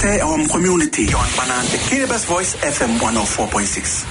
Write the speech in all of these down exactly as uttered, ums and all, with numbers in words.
te our community on Banante K B S Voice F M one oh four point six.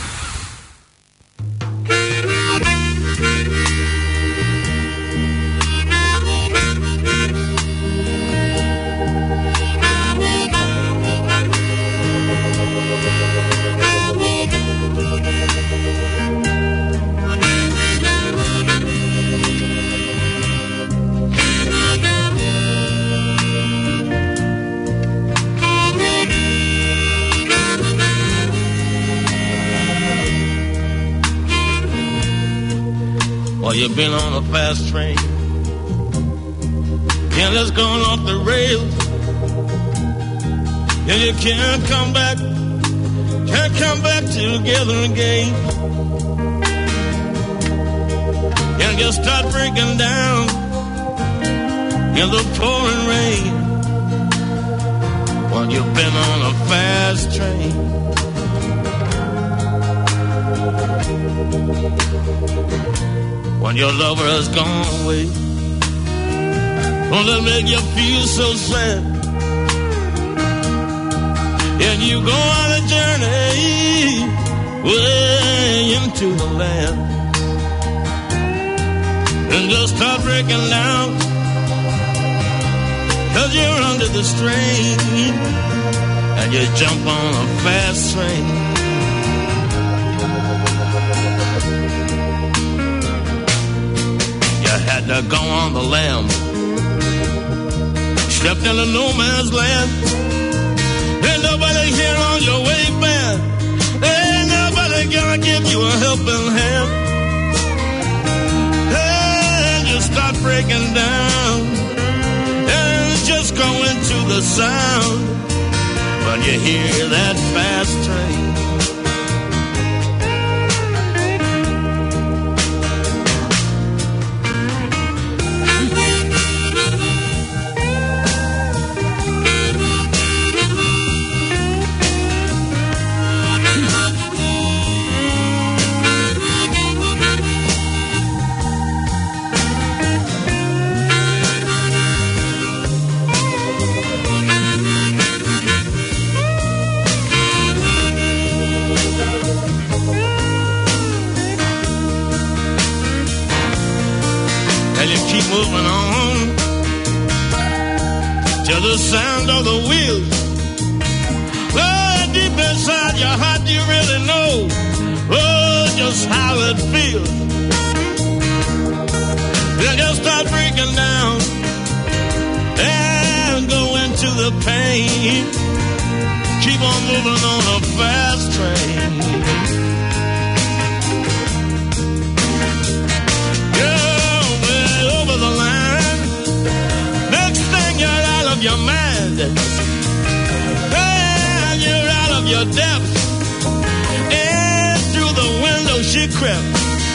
You've been on a fast train, and it's gone off the rails, and you can't come back, can't come back together again, and you start breaking down in the pouring rain. Well, you've been on a fast train. When your lover has gone away, won't it make you feel so sad? And you go on a journey way into the land, and just start breaking down, 'cause you're under the strain, and you jump on a fast train. Had to go on the lam, stepped into no man's land. Ain't nobody here on your way back. Ain't nobody gonna give you a helping hand. And you start breaking down, and just go into the sound when you hear that fast train. Moving on to the sound of the wheels. Oh, deep inside your heart you really know, oh, just how it feels. Then you start breaking down and go into the pain. Keep on moving on a fast train. Your mind, and you're out of your depth, and through the window she crept.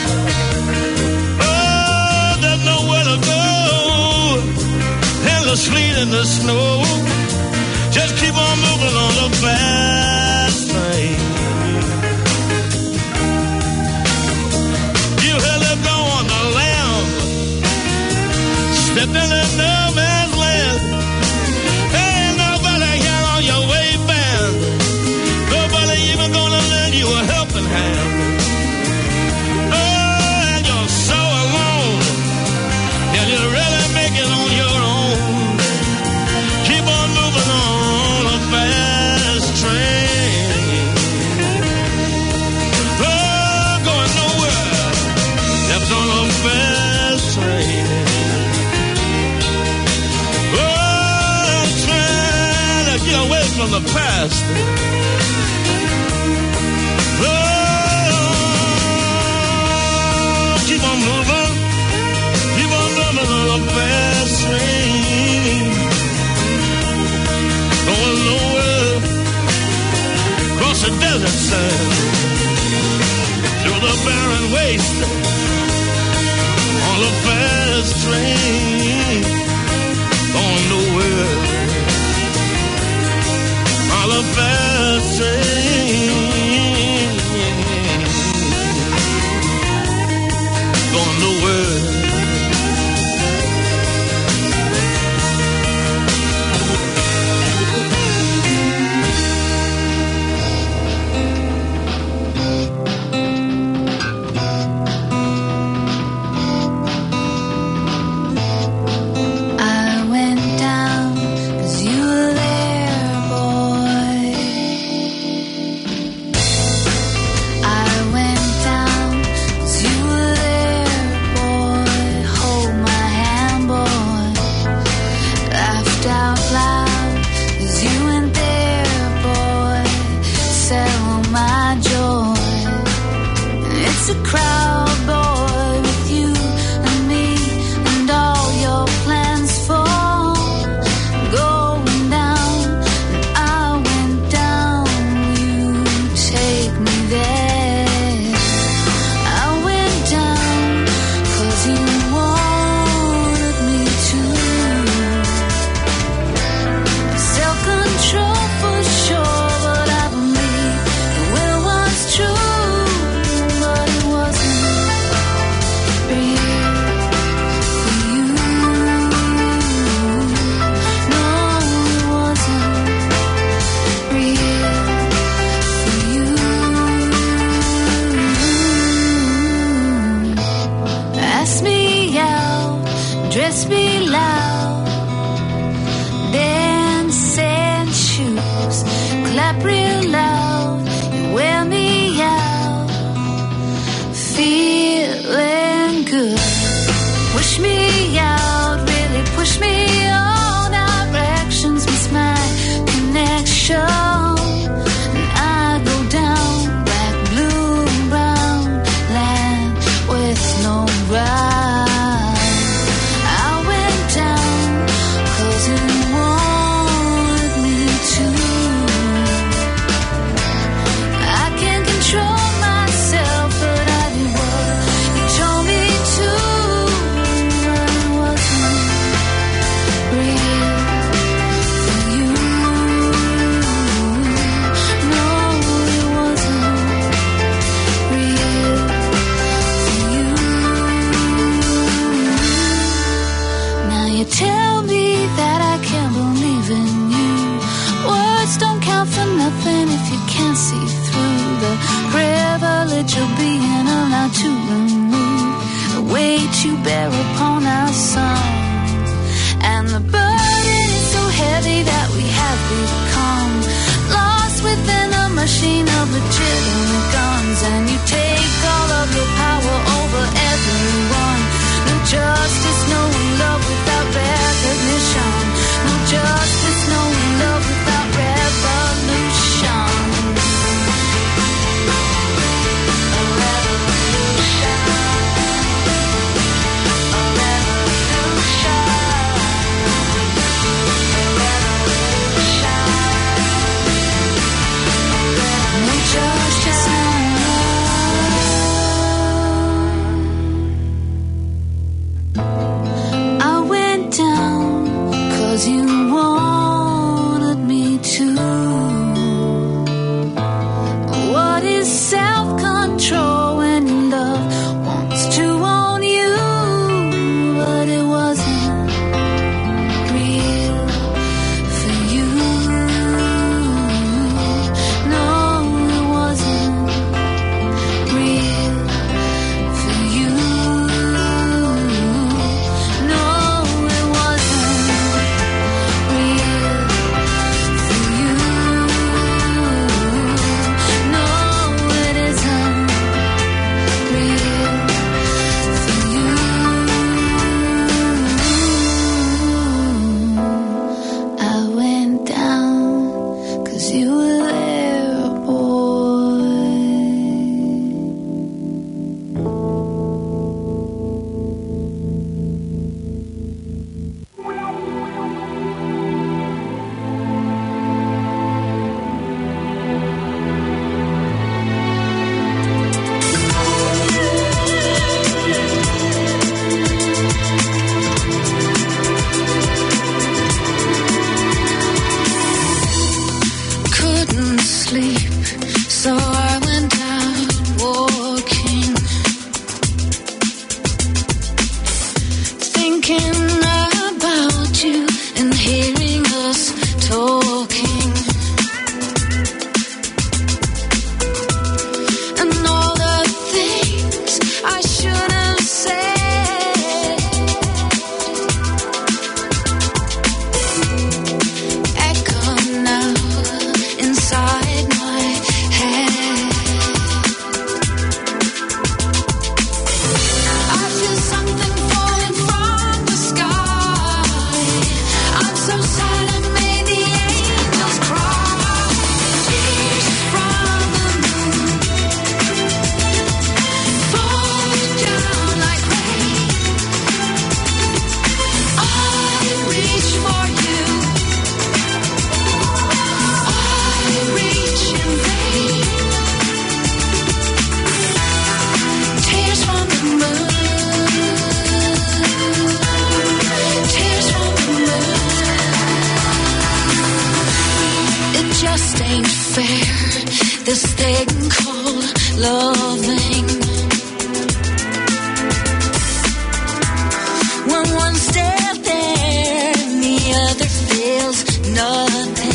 Oh, there's nowhere to go, and the sleet and the snow. Just keep on moving on the fast train. You had to go on the lamb, stepped in the no man's land. Your way band, nobody even gonna lend you a helping hand. Oh, and you're so alone, and you really make it on your own. Keep on moving on a fast train. Oh, going nowhere, that's on a fast train. Get away from the past. Oh, keep on moving, keep on moving on a fast train. Going nowhere, across the desert sand, through the barren waste, on a fast train. Going nowhere. On a fast train, going nowhere. sell my joy. It's a crowd, boy, with you and me and all your plans for going down. And I went down, you take me there. I went down, cause you wanted me to. Self-control for sure, but I believe the will was true, but it wasn't real for you. No, it wasn't real for you. Ask me out, dress me loud, dance and shoes, clap real loud, you wear me out, feeling good. Push me out, really push me all directions, miss my connection. And I go down, black, blue, and brown, land with no ground. I went down, cause you wanted me to. I can't control myself, but I did what you told me to. But it wasn't real for you. No, it wasn't real for you. Now you tell me that I can't believe in you. Words don't count for nothing if you can't see through the privilege of being allowed to remove the weight you bear upon our songs. And the burden is so heavy that we have become lost within a machine of legitimate guns. And you take all of your power over everyone. No justice, no love without recognition. No justice, no love without revolution. A revolution. A revolution. A revolution. No justice. thing called loving. When one's still there and the other feels nothing.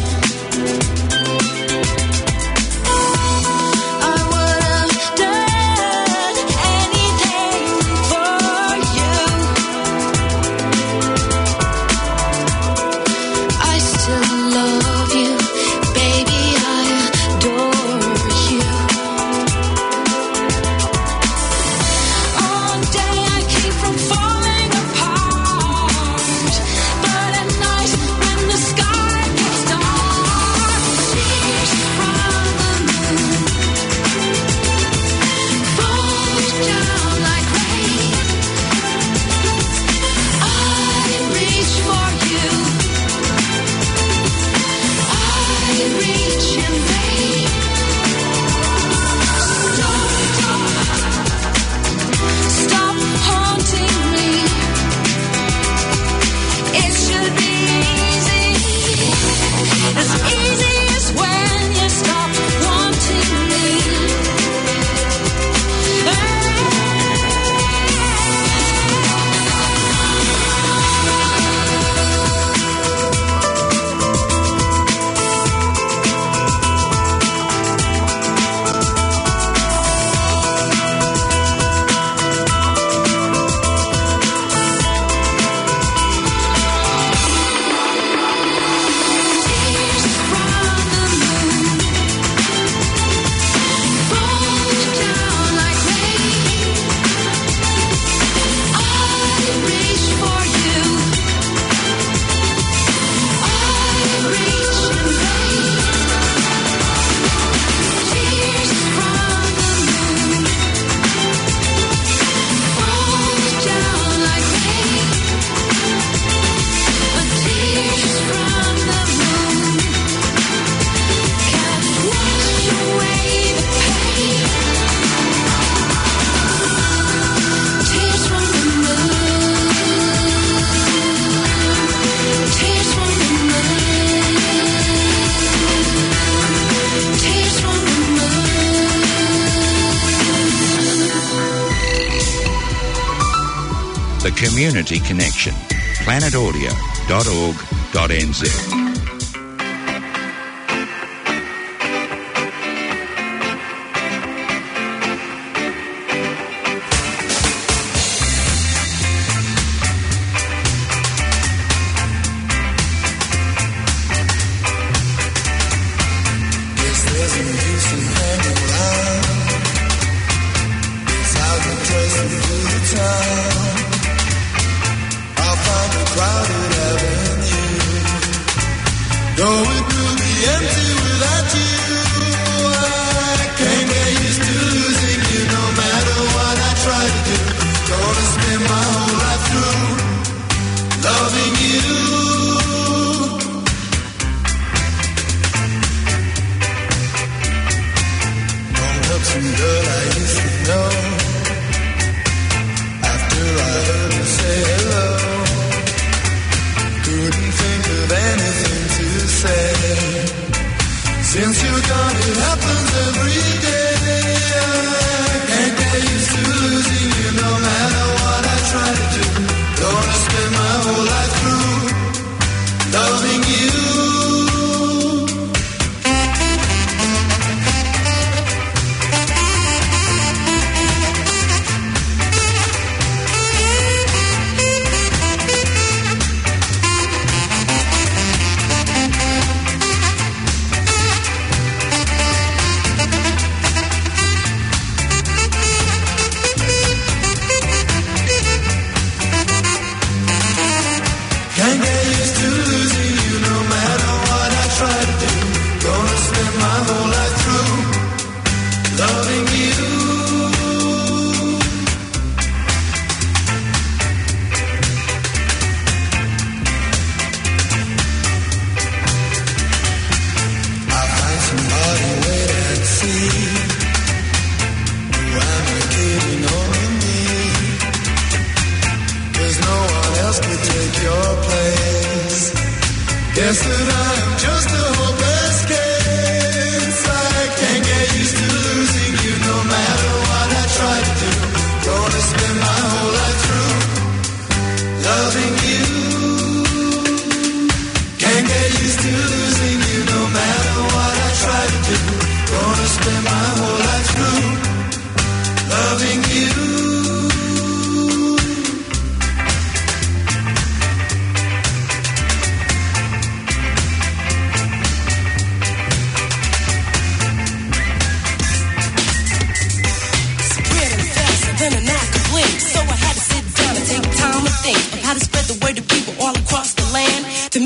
Community Connection. planet audio dot org dot n z.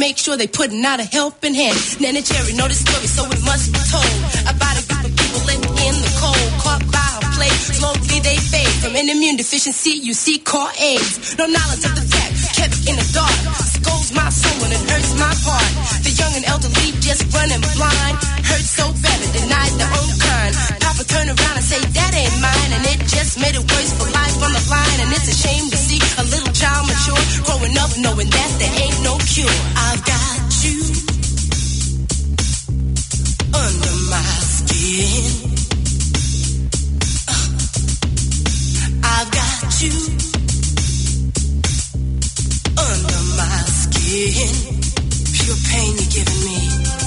make sure they putting out a helping hand. Nan and Jerry know the story, so it must be told about a group of people living in the cold, caught by a plague. Slowly they fade from an immune deficiency. You see, caught AIDS. No knowledge of the fact, kept in the dark. Scolds my soul and it hurts my heart. The young and elderly just running blind. Hurt so bad it denied their own kind. Papa turn around and say that ain't mine, and it just made it worse for life on the line. And it's a shame to see a little child mature, growing up knowing that there ain't no cure. I've got you under my skin. Uh, I've got you under my skin. Pure pain you're giving me.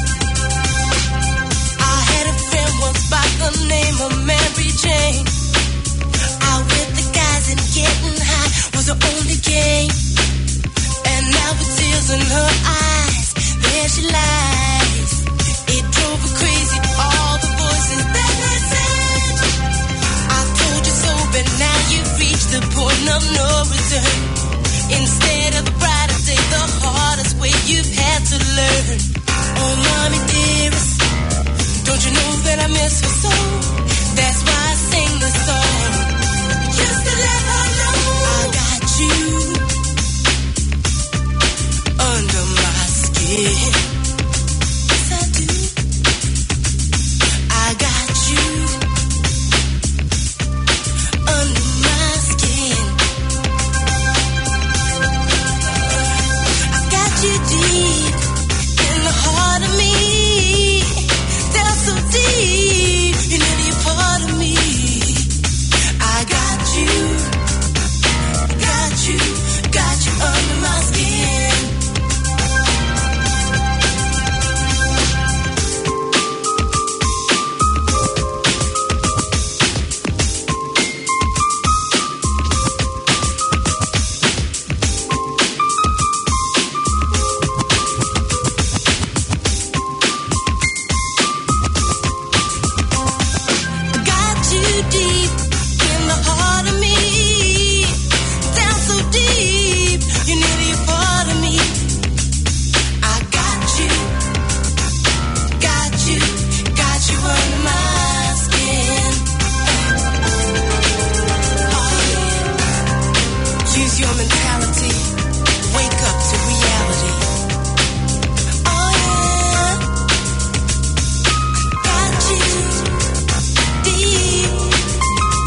I had a friend once by the name of Mary Jane. Out with the guys and getting high was the only game. And now with tears in her eyes, there she lies. It drove her crazy, all the voices that they said. I told you so, but now you've reached the point of no return. Instead of the brighter day, the hardest way you've had to learn. Oh, mommy dearest, don't you know that I miss her so? That's why I sing the song, just to let her know I got you under my skin. Yes, I do. I got you under my skin. I got you deep in the heart of me. Down so deep, you're nearly a part of me. I got you, got you, got you under my skin. Got you deep in the heart of me. Down so deep, you're nearly a part of me. I got you, got you, got you under my skin. Oh yeah. Use your mentality. Wake up to reality. Oh yeah. Got you deep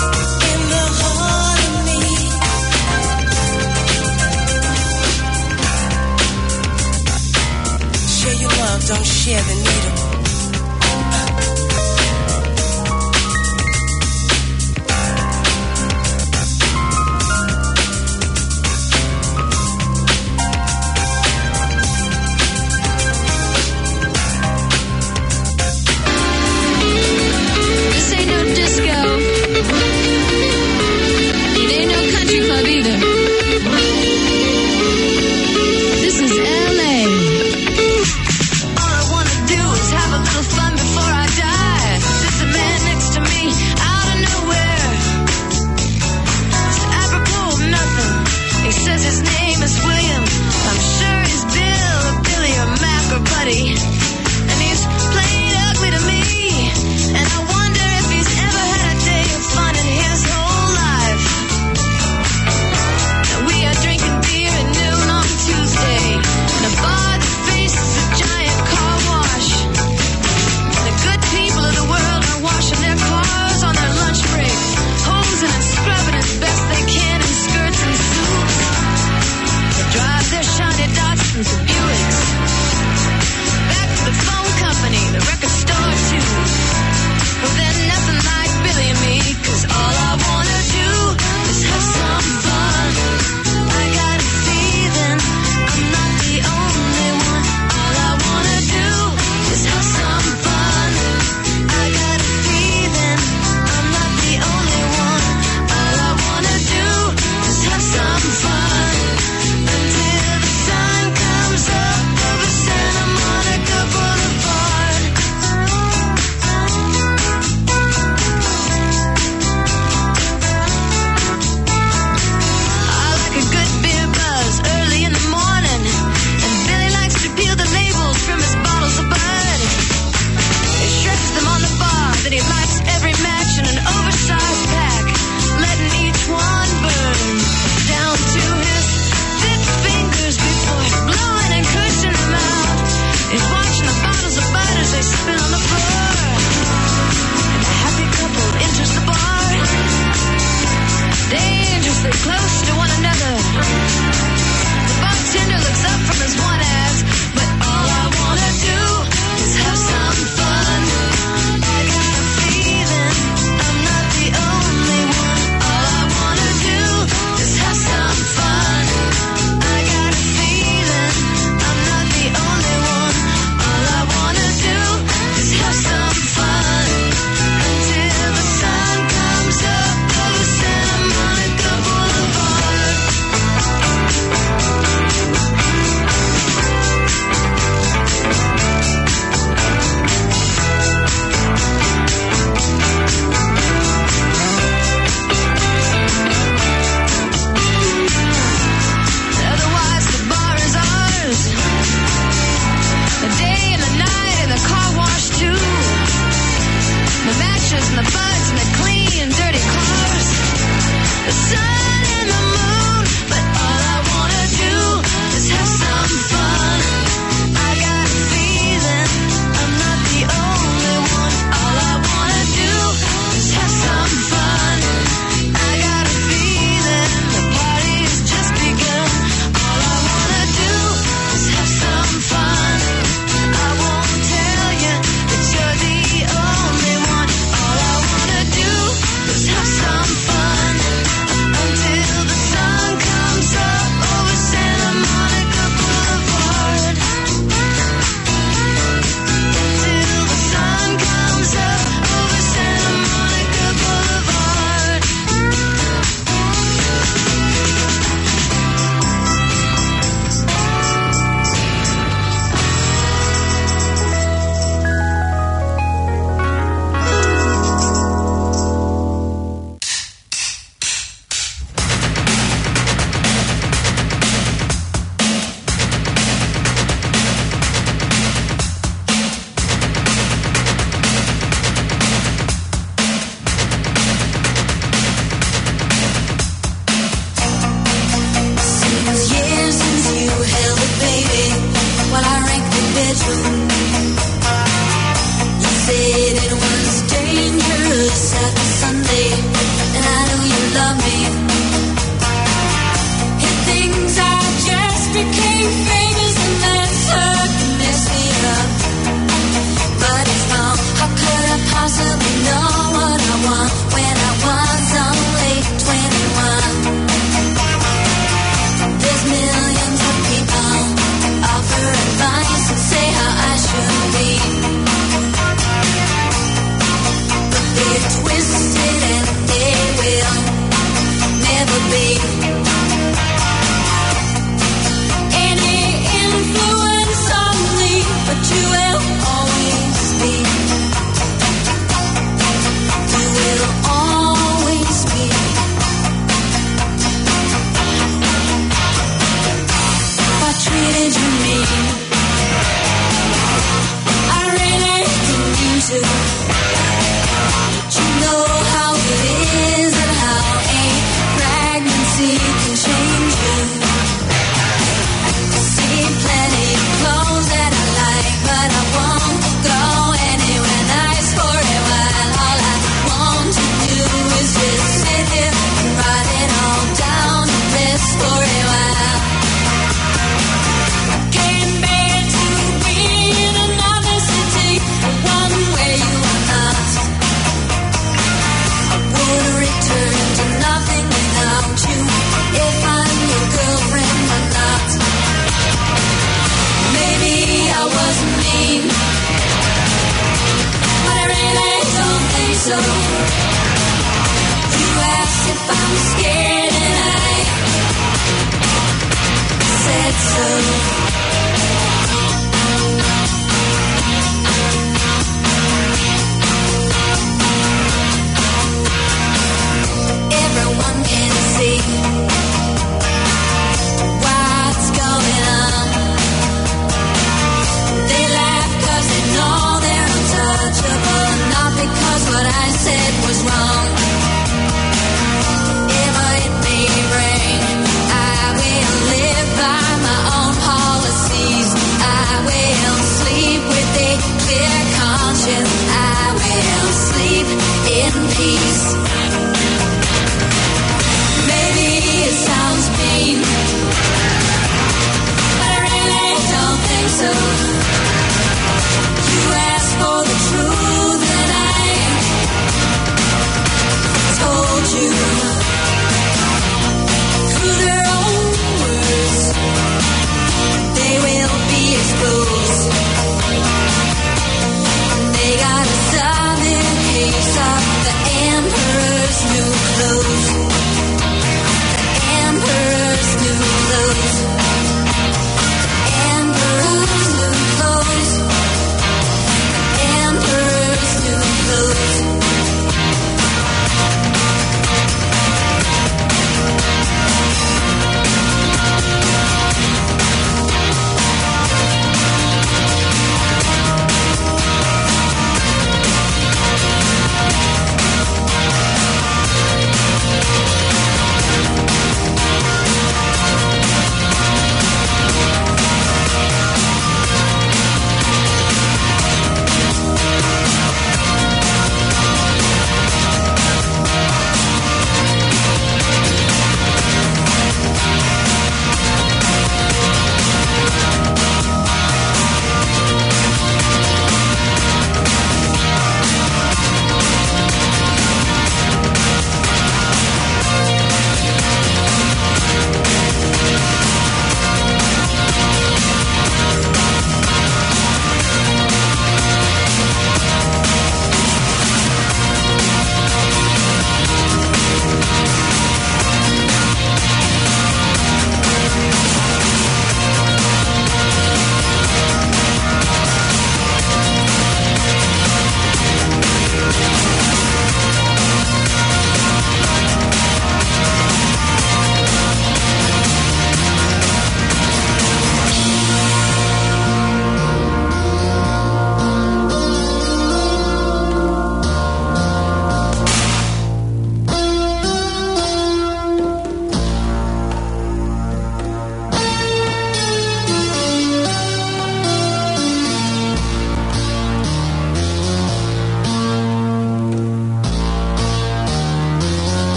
They got a southern case of the emperor.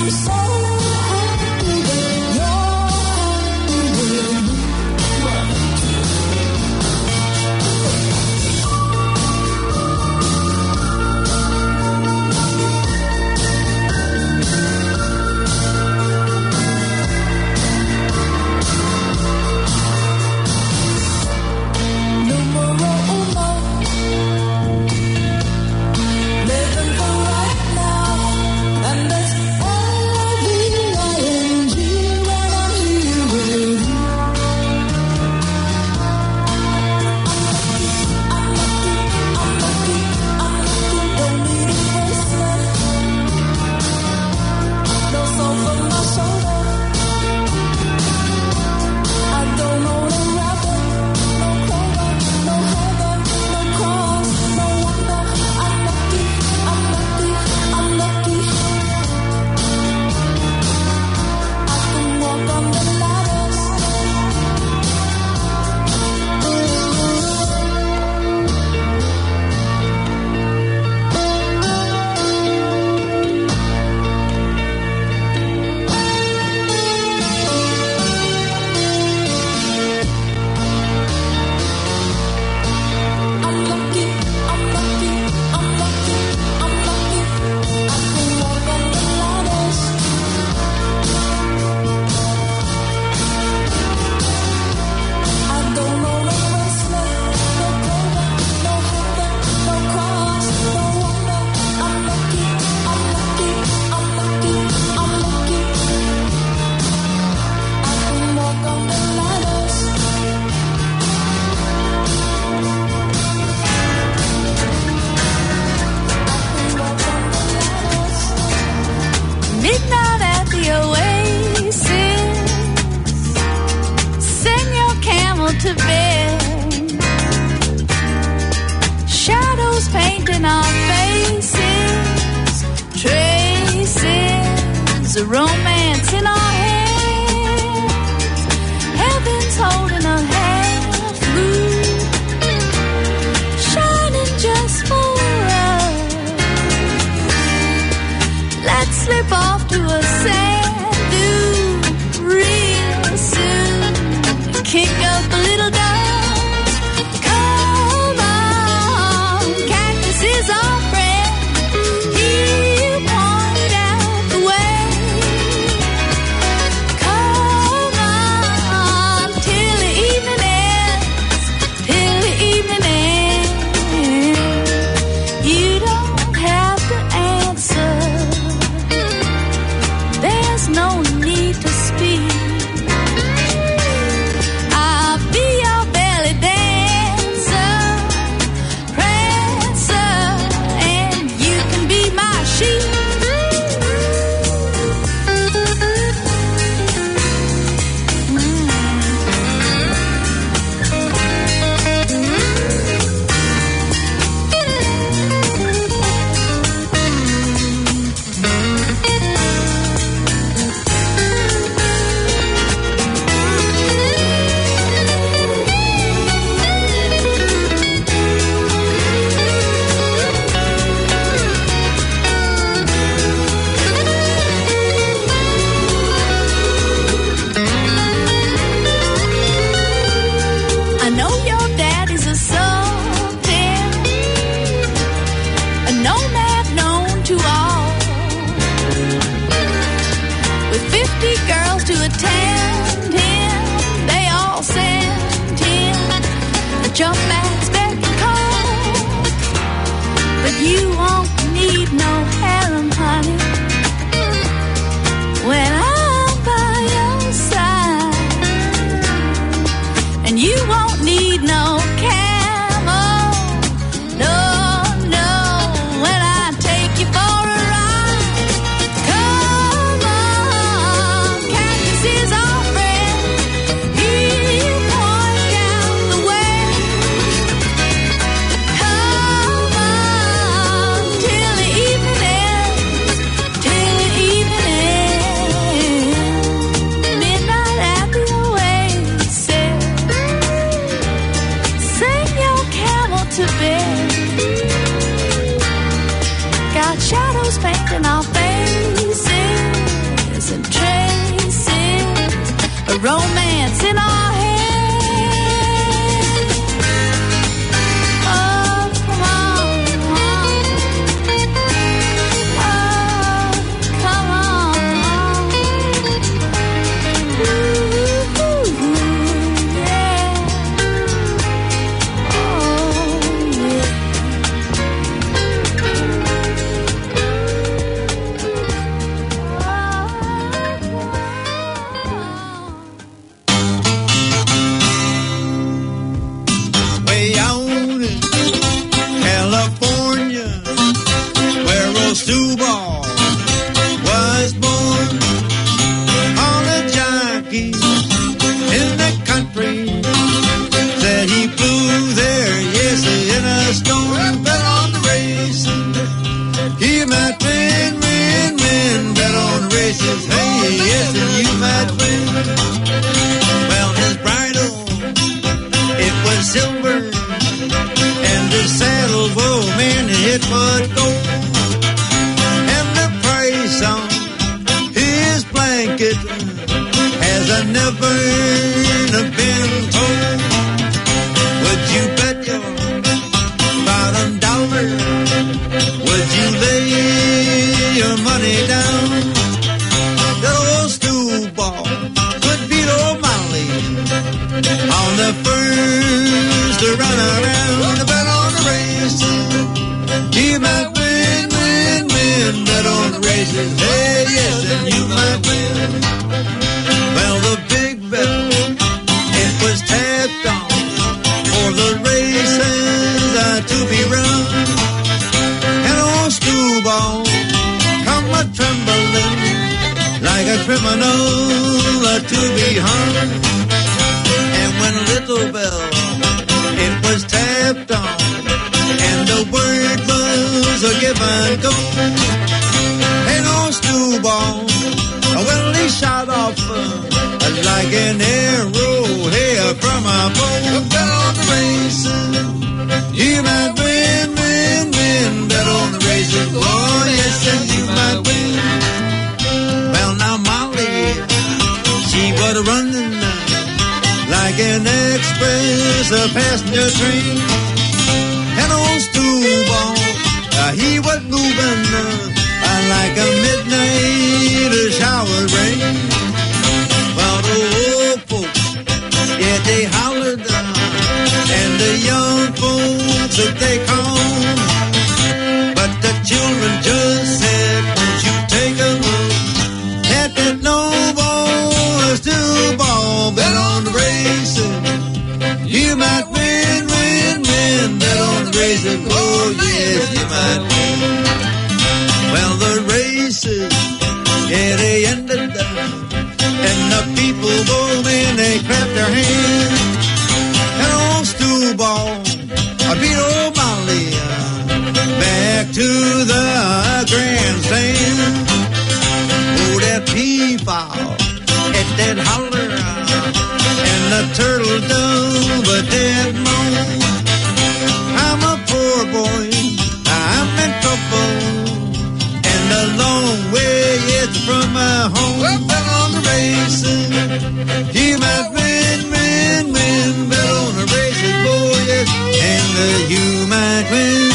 a romance in our hands. Heaven's holding a half moon, shining just for us. Let's slip off to a sand dune real soon. Kick up a little dust. Come on, cactus is our friend. He'll point out the way. Come on, till the evening ends, till the evening ends. You don't have to answer. There's no need to speak. I'll be your belly dancer, prancer, and you can be my sheep. I know your daddy's a sultan, a nomad known to all, with fifty girls to attend him. They all send him a jump back's beck and call. But you won't need no harem, honey, when I'm by your side. And you won't need no camel, no, no, when I take you for a ride. Come on, cactus is our friend. He'll point out the way. Come on, till the evening ends, till the evening ends. Midnight at the oasis, sing your camel to bed. Got shadows painting our faces, old Stu Ball was born on a jockey in the country. Said he flew there, yes, in a storm. Bet on the racing, he might win, win, win. Bet on the races, hey, yes, and you might win. Well, his bridle, it was silver, and the saddle, whoa, man, it was gold. And the price on his blanket has I never been told. Would you bet your bottom dollar? Would you lay your money down? The old Stu Ball could beat old Molly on the first to run around. Bet on the races, he might win, win, win. Bet on the races, hey, yes, and you might win. Well, the big bell, it was tapped on for the races uh, to be run. And old Stu Ball come a trembling like a criminal uh, to be hung. And when Little Bell, it was tapped on, and the word was a give and go. And old Stu Ball, well, he shot off uh, like an arrow here from a bow. Bet on the races, you might win, win, win. Bet on the races, oh yes, and you might win. Well, now Molly, she was running like an express, a passenger train. And old Stu Ball, uh, he was moving uh, like a midnight shower rain. Well, the old folks, yeah, they hollered, uh, and the young folks, they called. But the children just said, won't you take a look at that no-ball Stu Ball. Bet on the races, you might win, win, win. Bet on the races, oh yes, you might win. Well, the races, yeah, they ended up, and the people, oh man, they clapped their hands. And old Stu Ball, I beat old Molly uh, back to the grandstand. Oh, that peafowl, at that holler, uh, and the turtle dove a dead moan. I'm a poor boy, I'm in trouble, and a long way it's from my home. Well, bet on the races, you might win, win, win. Bet on the races, boy, yes, and uh, you might win.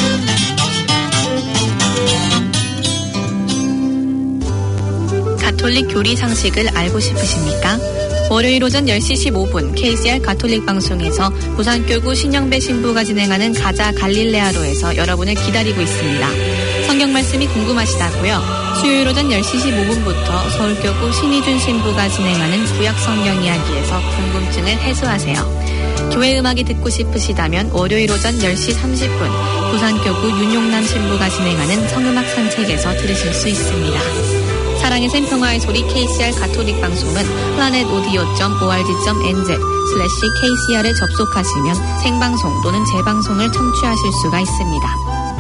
가톨릭 교리 상식을 알고 싶으십니까? 월요일 오전 열 시 십오 분 케이씨알 가톨릭 방송에서 부산교구 신영배 신부가 진행하는 가자 갈릴레아로에서 여러분을 기다리고 있습니다. 성경 말씀이 궁금하시다고요? 수요일 오전 열 시 십오 분부터 서울교구 신희준 신부가 진행하는 구약 성경 이야기에서 궁금증을 해소하세요. 교회 음악이 듣고 싶으시다면 월요일 오전 열 시 삼십 분 부산교구 윤용남 신부가 진행하는 성음악 산책에서 들으실 수 있습니다. 사랑의 샘 평화의 소리 케이씨알 가톨릭 방송은 플라넷 오디오 닷 오알지 닷 엔지 슬래시 케이씨알에 접속하시면 생방송 또는 재방송을 청취하실 수가 있습니다.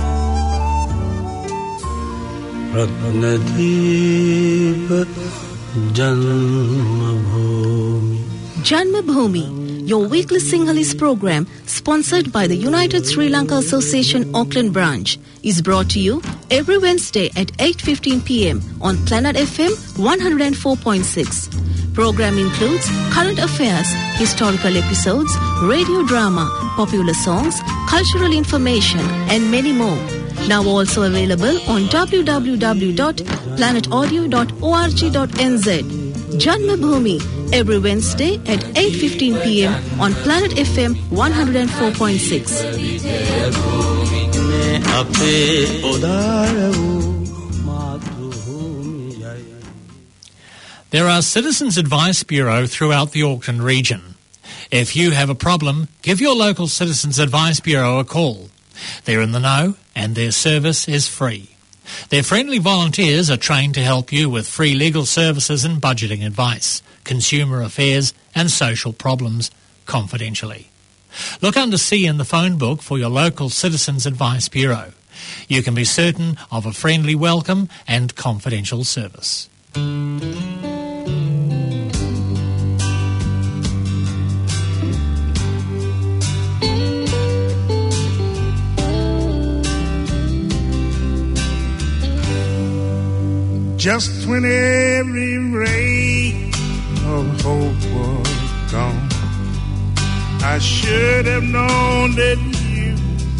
Janmabhoomi, your weekly Sinhalese program, sponsored by the United Sri Lanka Association Auckland branch, is brought to you every Wednesday at eight fifteen p.m. on Planet F M one oh four point six. Program includes current affairs, historical episodes, radio drama, popular songs, cultural information, and many more. Now also available on w w w dot planet audio dot org dot n z. Janmabhoomi, every Wednesday at eight fifteen p.m. on Planet F M one oh four point six. There are Citizens Advice Bureau throughout the Auckland region. If you have a problem, give your local Citizens Advice Bureau a call. They're in the know and their service is free. Their friendly volunteers are trained to help you with free legal services and budgeting advice, consumer affairs and social problems confidentially. Look under C in the phone book for your local Citizens Advice Bureau. You can be certain of a friendly welcome and confidential service. Just when every ray of hope was gone, I should have known that you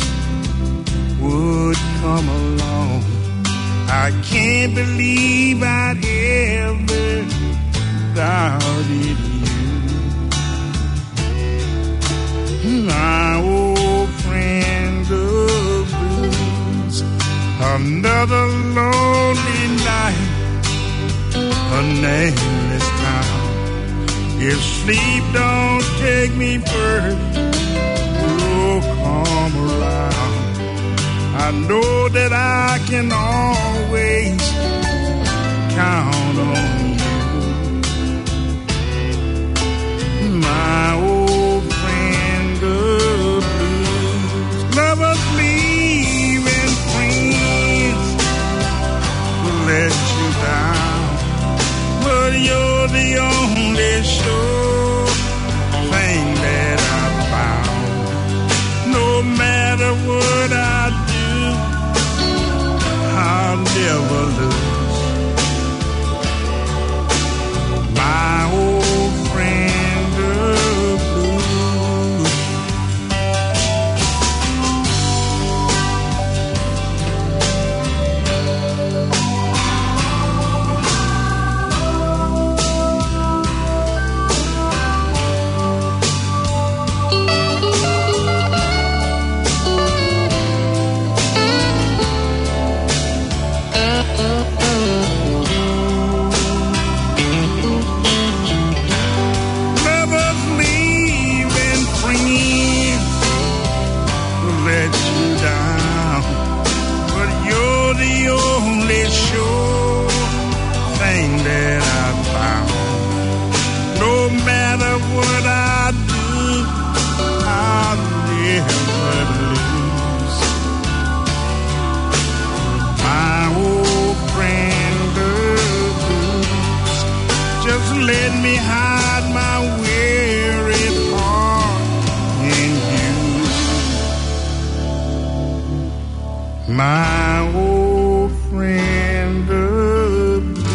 would come along. I can't believe I'd ever doubted you. My old friend of blues, another lonely night, a nameless town. If sleep don't take me first, oh, come around. I know that I can always count on you. My old friend of blues, lovers leave and friends will let you down, but you're the only sure thing that I found. No matter what I do, I'll never lose my old friend of blues. Let me hide my weary heart in you, my old friend of blue.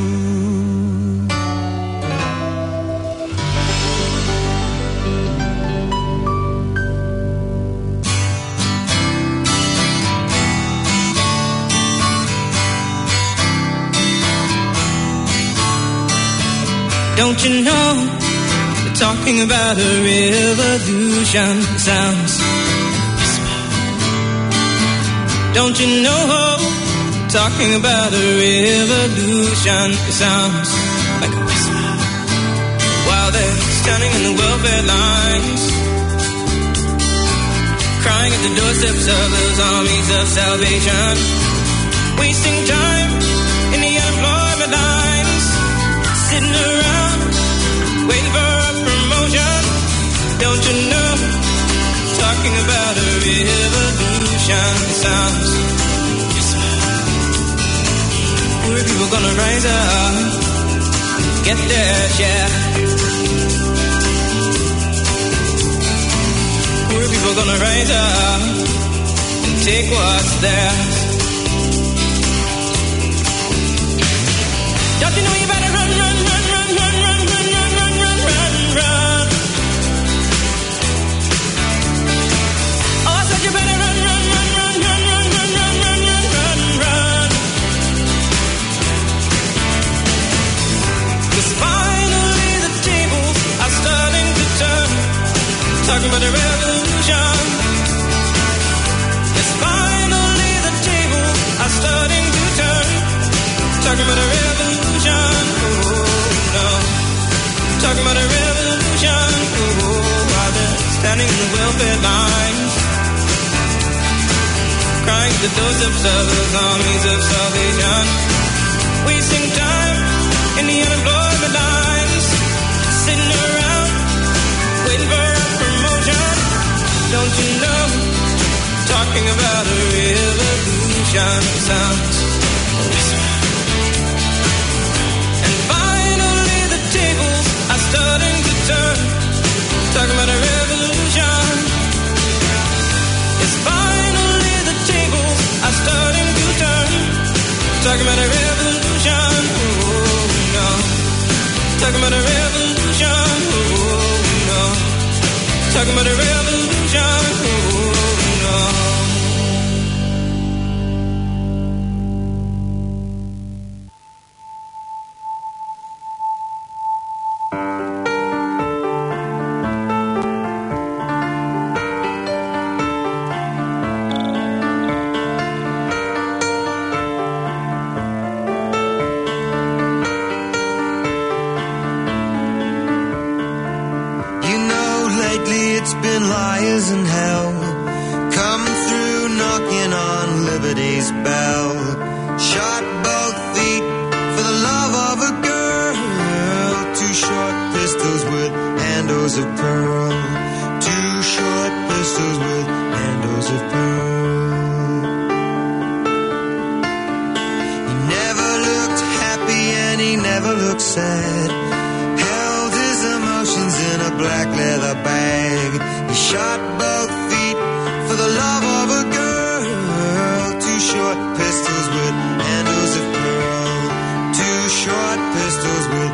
Don't you know, we're talking about a revolution sounds whisper. Don't you know, we're talking about a revolution sounds like a whisper. While they're standing in the welfare lines, crying at the doorsteps of those armies of salvation, wasting time in the unemployment lines, sitting around waiting for a promotion. Don't you know, talking about a revolution sounds whisper. Poor people gonna rise up and get their share. Poor people gonna rise up and take what's theirs. Don't you know you better run, run, run, run, run, run, run, run, run, run, run, run. Oh, I said you better run, run, run, run, run, run, run, run, run, run, run, run. 'Cause finally the tables are starting to turn, talking about a revolution. Yes, finally the tables are starting to turn, talking about a revolution. Oh, no. Talking about a revolution. Oh, while they're standing in the welfare lines, crying at the doorsteps of those armies of revolution sounds. And finally the tables are starting to turn. Talking about a revolution. Yes, finally the tables are starting to turn. Talking about a revolution. Oh no. Talking about a revolution. Oh no. Talking about a revolution. Oh no. And hell come through knocking on liberty's bell. Shot both feet for the love of a girl. Two short pistols with handles of pearl. Two short pistols with handles of pearl. He never looked happy and he never looked sad. Held his emotions in a black leather bag. He shot both feet for the love of a girl. Two short pistols with handles of pearl. Two short pistols with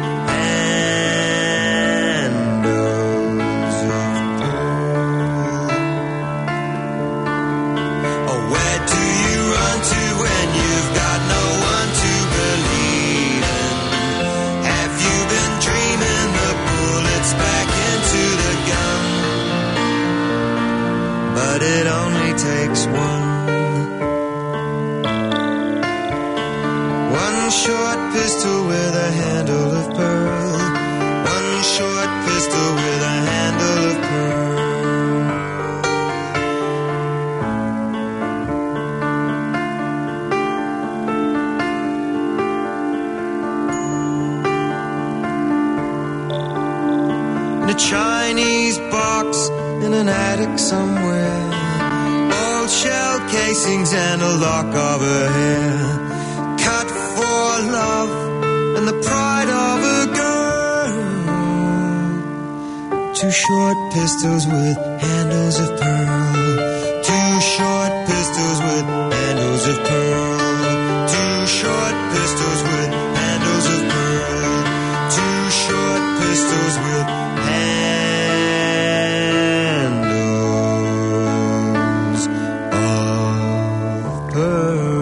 handles of pearl. Oh, where do you run to when you've got no one to believe in? Have you been dreaming the bullets back into the gun? But it only takes one. One short pistol with a handle of pearl. One short pistol with a handle of pearl. In a Chinese box in an attic somewhere, old shell casings and a lock of her hair. Cut for love and the pride of a girl. Two short pistols with handles of pearl. Two short pistols with handles of pearl. Two short pistols with handles of pearl. Two short pistols with handles of pearl.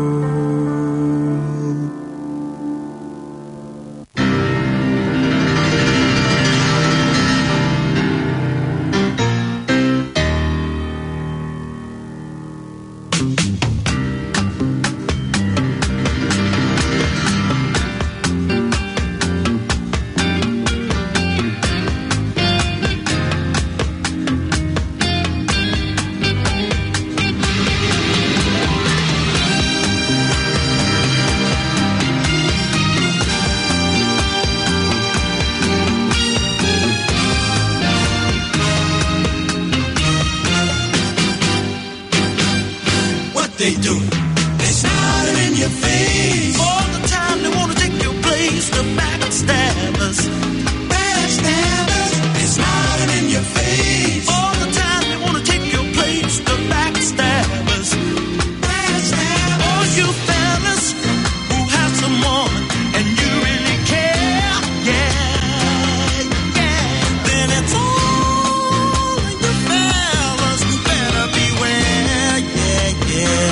They do. They smiling in your face. All the time they wanna take your place. The backstabbers. Backstabbers. They smiling in your face. All the time they wanna take your place. The backstabbers. Backstabbers. All you fellas who have some woman and you really care, yeah, yeah. Then it's all in you fellas who better beware, yeah, yeah.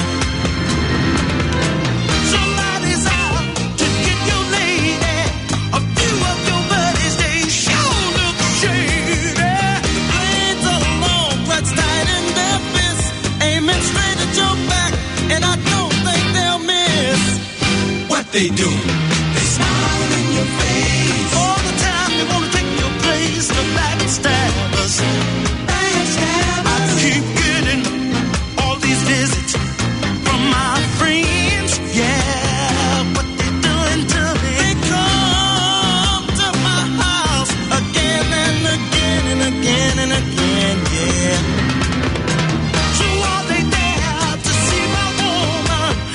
Somebody's out to get your lady. A few of your buddies, they sure look shady. The blades are long, clutched tight in their fists, aiming straight at your back, and I don't think they'll miss. What they do? They smile in your face. All the time they wanna take your place. The backstabbers. Backstabbers. I keep getting all these visits from my friends, yeah. What they doing to me? They come to my house again and again and again and again, yeah. So are they there to see my woman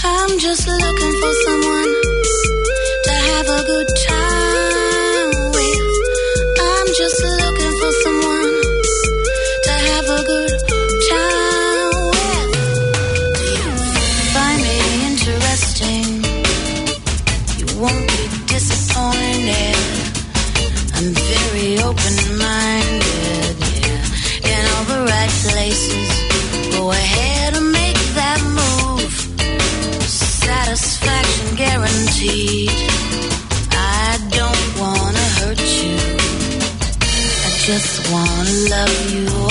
I'm just looking for someone to have a good time with. I'm just looking for someone to have a good time with. Do you find me interesting? You won't be disappointed. I'm very open-minded, yeah. In all the right places. Go ahead and make that move. Satisfaction guaranteed. I don't wanna hurt you. I just wanna love you.